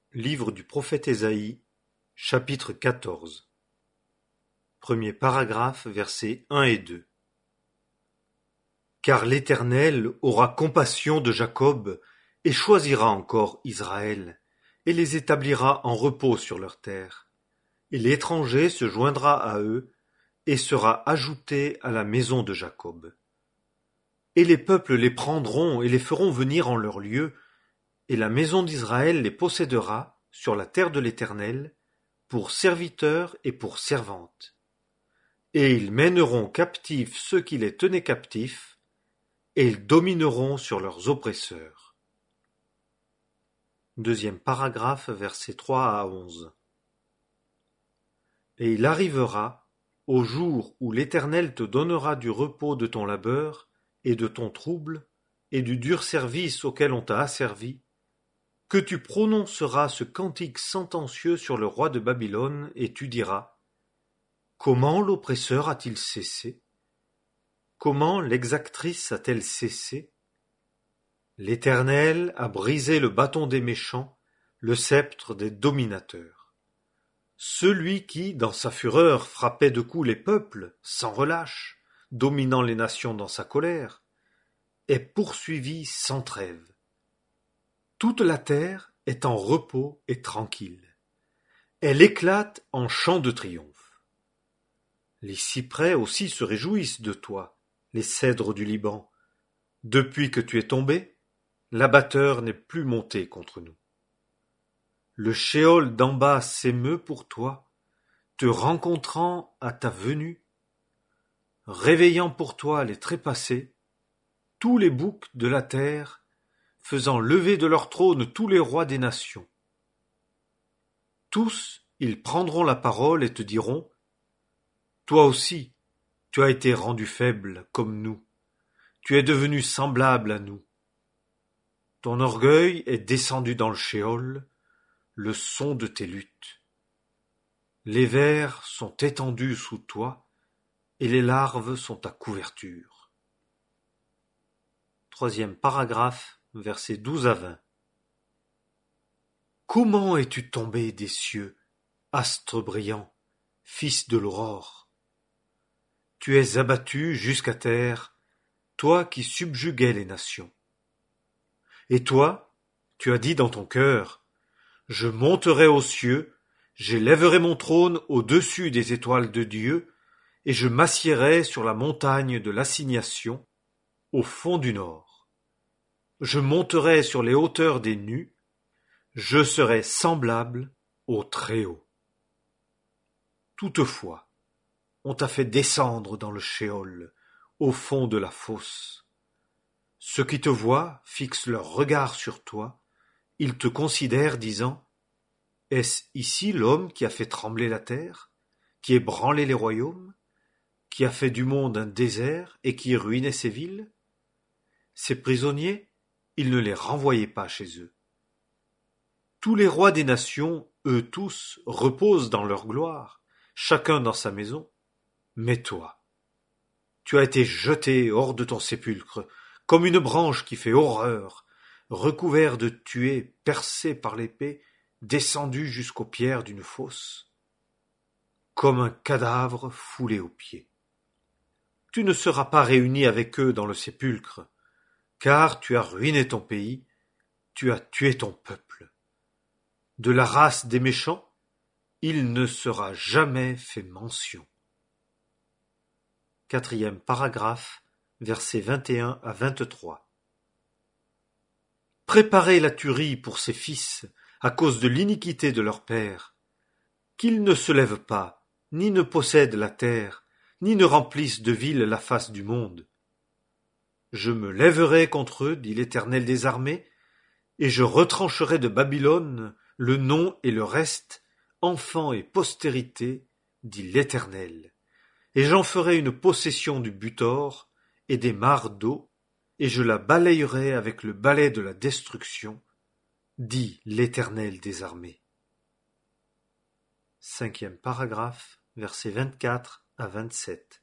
Livre du prophète Ésaïe, chapitre 14. Premier paragraphe, versets 1 et 2. Car l'Éternel aura compassion de Jacob et choisira encore Israël, et les établira en repos sur leur terre. Et l'étranger se joindra à eux et sera ajouté à la maison de Jacob. Et les peuples les prendront et les feront venir en leur lieu, et la maison d'Israël les possédera sur la terre de l'Éternel, pour serviteurs et pour servantes. Et ils mèneront captifs ceux qui les tenaient captifs, et ils domineront sur leurs oppresseurs. Deuxième paragraphe, versets 3 à 11. Et il arrivera, au jour où l'Éternel te donnera du repos de ton labeur, et de ton trouble, et du dur service auquel on t'a asservi, que tu prononceras ce cantique sentencieux sur le roi de Babylone, et tu diras: Comment l'oppresseur a-t-il cessé? Comment l'exactrice a-t-elle cessé? L'Éternel a brisé le bâton des méchants, le sceptre des dominateurs. Celui qui, dans sa fureur, frappait de coups les peuples, sans relâche, dominant les nations dans sa colère, est poursuivi sans trêve. Toute la terre est en repos et tranquille. Elle éclate en chants de triomphe. Les cyprès aussi se réjouissent de toi, les cèdres du Liban. Depuis que tu es tombé, l'abatteur n'est plus monté contre nous. Le shéol d'en bas s'émeut pour toi, te rencontrant à ta venue, réveillant pour toi les trépassés, tous les boucs de la terre, faisant lever de leur trône tous les rois des nations. Tous, ils prendront la parole et te diront: Toi aussi, tu as été rendu faible comme nous, tu es devenu semblable à nous. Ton orgueil est descendu dans le shéol, le son de tes luttes. Les vers sont étendus sous toi, et les larves sont ta couverture. Troisième paragraphe, versets 12 à 20. Comment es-tu tombé des cieux, astre brillant, fils de l'aurore? Tu es abattu jusqu'à terre, toi qui subjuguais les nations. Et toi, tu as dit dans ton cœur: Je monterai aux cieux, j'élèverai mon trône au-dessus des étoiles de Dieu, et je m'assiérai sur la montagne de l'assignation, au fond du nord. Je monterai sur les hauteurs des nus, je serai semblable au Très-Haut. Toutefois, on t'a fait descendre dans le shéol, au fond de la fosse. Ceux qui te voient fixent leur regard sur toi, ils te considèrent disant: Est-ce ici l'homme qui a fait trembler la terre, qui ébranlé les royaumes, qui a fait du monde un désert et qui ruinait ses villes? Ces prisonniers, il ne les renvoyait pas chez eux. Tous les rois des nations, eux tous, reposent dans leur gloire, chacun dans sa maison. Mais toi, tu as été jeté hors de ton sépulcre, comme une branche qui fait horreur, recouvert de tués, percé par l'épée, descendu jusqu'aux pierres d'une fosse, comme un cadavre foulé aux pieds. Tu ne seras pas réuni avec eux dans le sépulcre, car tu as ruiné ton pays, tu as tué ton peuple. De la race des méchants, il ne sera jamais fait mention. Quatrième paragraphe, versets 21 à 23. Préparez la tuerie pour ses fils, à cause de l'iniquité de leur père, qu'ils ne se lèvent pas, ni ne possèdent la terre, ni ne remplissent de villes la face du monde. Je me lèverai contre eux, dit l'Éternel des armées, et je retrancherai de Babylone le nom et le reste, enfants et postérité, dit l'Éternel. Et j'en ferai une possession du butor et des mares d'eau, et je la balayerai avec le balai de la destruction, dit l'Éternel des armées. Cinquième paragraphe, versets 24 à 27.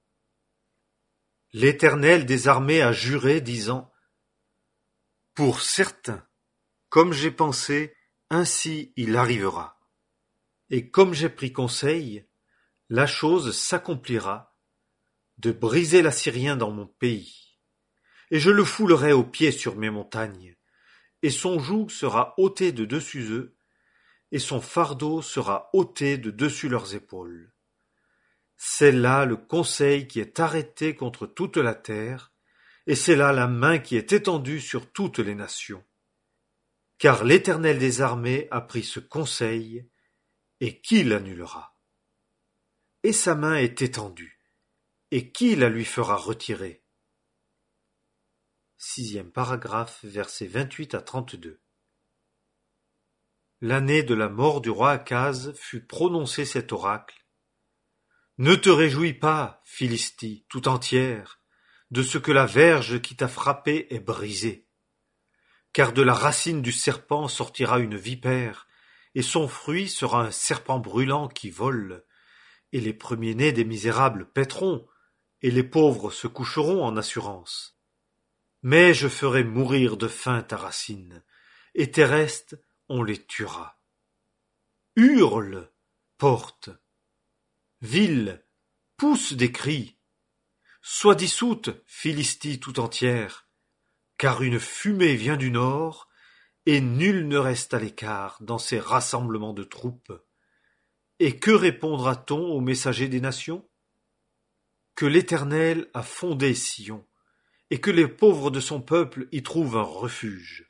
L'Éternel des armées a juré, disant: Pour certain, comme j'ai pensé, ainsi il arrivera. Et comme j'ai pris conseil, la chose s'accomplira, de briser l'Assyrien dans mon pays. Et je le foulerai aux pieds sur mes montagnes, et son joug sera ôté de dessus eux, et son fardeau sera ôté de dessus leurs épaules. C'est là le conseil qui est arrêté contre toute la terre, et c'est là la main qui est étendue sur toutes les nations. Car l'Éternel des armées a pris ce conseil, et qui l'annulera? Et sa main est étendue, et qui la lui fera retirer? 6e paragraphe, versets 28 à 32. L'année de la mort du roi Akaz fut prononcé cet oracle. Ne te réjouis pas, Philistie, tout entière, de ce que la verge qui t'a frappé est brisée. Car de la racine du serpent sortira une vipère, et son fruit sera un serpent brûlant qui vole, et les premiers-nés des misérables paîtront, et les pauvres se coucheront en assurance. Mais je ferai mourir de faim ta racine, et tes restes, on les tuera. Hurle, porte, ville, pousse des cris. Sois dissoute, Philistie tout entière, car une fumée vient du nord, et nul ne reste à l'écart dans ces rassemblements de troupes. Et que répondra-t-on aux messagers des nations? Que l'Éternel a fondé Sion, et que les pauvres de son peuple y trouvent un refuge.